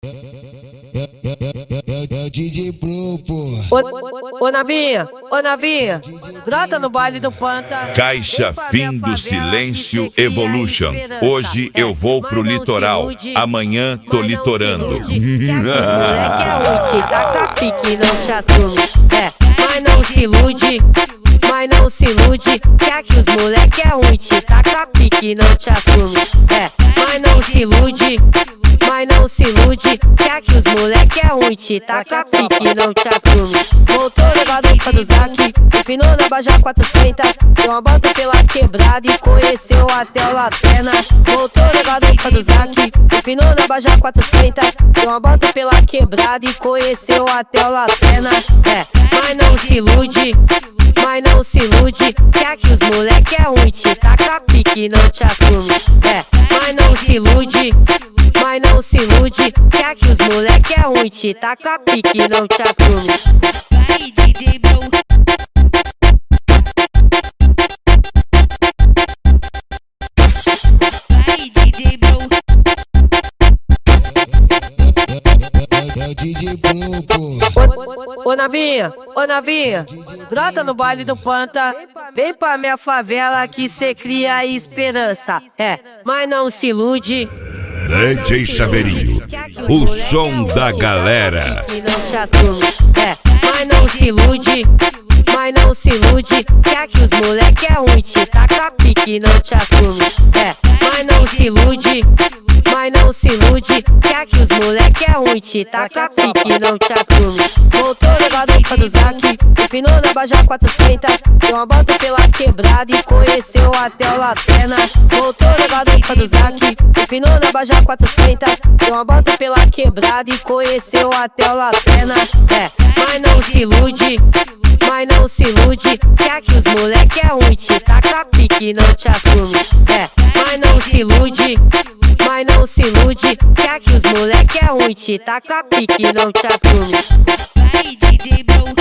É o DJ Pro, pô. Ô Navinha, trota no baile do Panta. Caixa Fim do Silêncio Evolution. Hoje eu vou pro litoral, amanhã tô litorando. Moleque é ult, taca pique, não te assume. Mas não se ilude, quer que os moleque é ult, taca pique, não te assume. Mas não se ilude, quer que os moleque é ult, taca pique, não te assume. Voltou levado pra do Zac, empinou na Baja 400, deu uma volta pela quebrada e conheceu até o Laterna. Voltou levado pra do Zac, empinou na Baja 400, deu uma volta pela quebrada e conheceu até o Laterna. Mas não se ilude, quer que os moleque é ult, taca pique, não te assume. Mas não se ilude, quer que os moleque é ult, taca pique, não te assume. Vai, DJ Bro. Vai, DJ Bro. É o DJ Pro, pô. Ô Navinha, trota no baile do Panta. Vem pra minha favela que cê cria esperança. Mas não se ilude, DJ Chaveirinho, o som da galera. não te assume. Mas não se ilude, quer que os moleque é ult, taca pique, não te assume. Mas não se ilude, quer que os moleque é ult, taca pique, não te assume. Voltou levado pra do Zac, empinou na Baja 400, deu uma volta pela quebrada e conheceu até o Laterna. Voltou levado pra do Zac, empinou na Baja 400, deu uma volta pela quebrada e conheceu até o Laterna. Mas não se ilude, quer que os moleque é ult, taca pique, não te assume. Mas não se ilude, quer que os moleque é ult, taca pique, não te assume. Vai, DJ Bro.